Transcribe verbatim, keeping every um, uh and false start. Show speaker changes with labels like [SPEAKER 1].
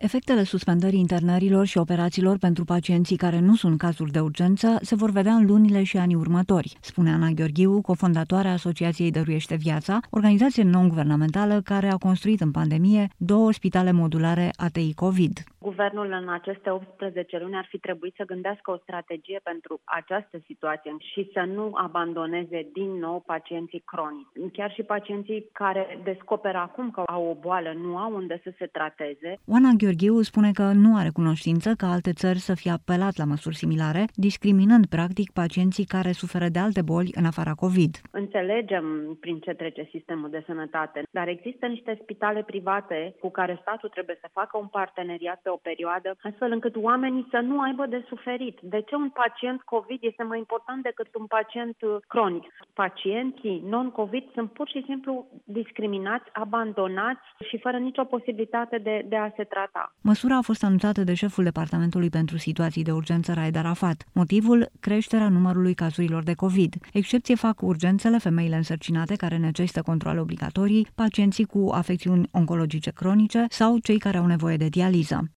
[SPEAKER 1] Efectele suspendării internărilor și operațiilor pentru pacienții care nu sunt cazuri de urgență se vor vedea în lunile și anii următori, spune Ana Gheorghiu, cofondatoarea Asociației Dăruiește Viața, organizație non-guvernamentală care a construit în pandemie două spitale modulare A T I COVID.
[SPEAKER 2] Guvernul în aceste optsprezece luni ar fi trebuit să gândească o strategie pentru această situație și să nu abandoneze din nou pacienții cronici. Chiar și pacienții care descoperă acum că au o boală nu au unde să se trateze.
[SPEAKER 1] Oana Gheorghiu spune că nu are cunoștință că alte țări să fie apelat la măsuri similare, discriminând practic pacienții care suferă de alte boli în afara COVID.
[SPEAKER 2] Înțelegem prin ce trece sistemul de sănătate, dar există niște spitale private cu care statul trebuie să facă un parteneriat pe o perioadă, astfel încât oamenii să nu aibă de suferit. De ce un pacient COVID este mai important decât un pacient cronic? Pacienții non-COVID sunt pur și simplu discriminați, abandonați și fără nicio posibilitate de, de a se trata.
[SPEAKER 1] Măsura a fost anunțată de șeful Departamentului pentru Situații de Urgență, Raed Arafat. Motivul? Creșterea numărului cazurilor de COVID. Excepție fac urgențele, femeile însărcinate care necesită controale obligatorii, pacienții cu afecțiuni oncologice cronice sau cei care au nevoie de dializă.